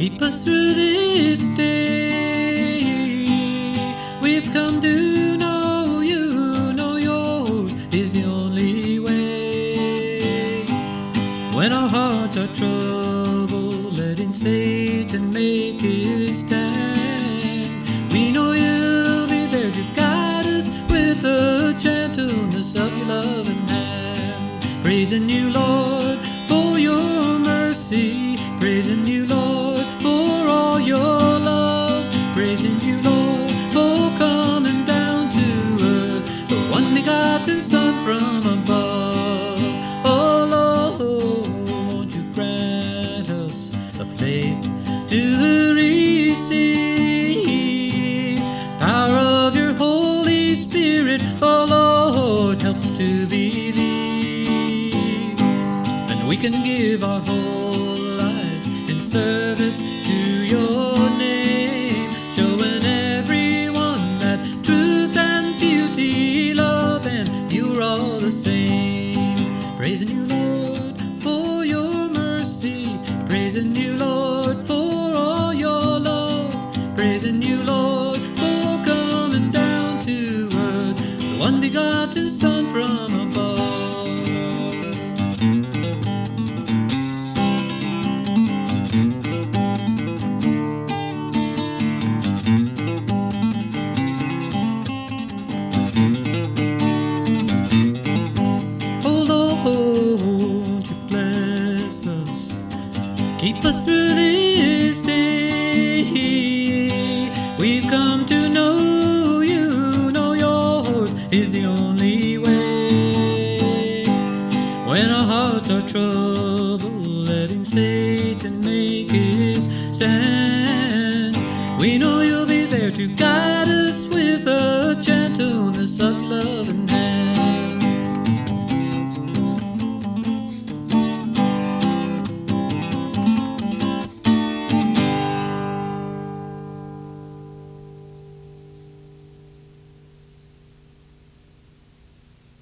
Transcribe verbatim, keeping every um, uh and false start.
Keep us through this day. We've come to know you, know yours is the only way. When our hearts are troubled, letting Satan make his stand, we know you'll be there to guide us with the gentleness of your loving hand. Praising you, Lord, for your mercy. Praising you, Lord, for all your love. Praising you, Lord, for coming down to earth, the one begotten Son from above. Oh Lord, won't you grant us the faith to receive power of your Holy Spirit. Oh Lord, help us to believe, and we can give our whole lives in service to your name, showing everyone that truth and beauty, love and you're all the same. Praising you, Lord, for your mercy. Praising you, Lord, for all your love. Praising you, Lord, for coming down to earth, the one begotten Son from above. Won't you bless us, keep us through this day. We've come to know you, know yours is the only way. When our hearts are troubled, letting Satan make his stand, we know you'll be there to guide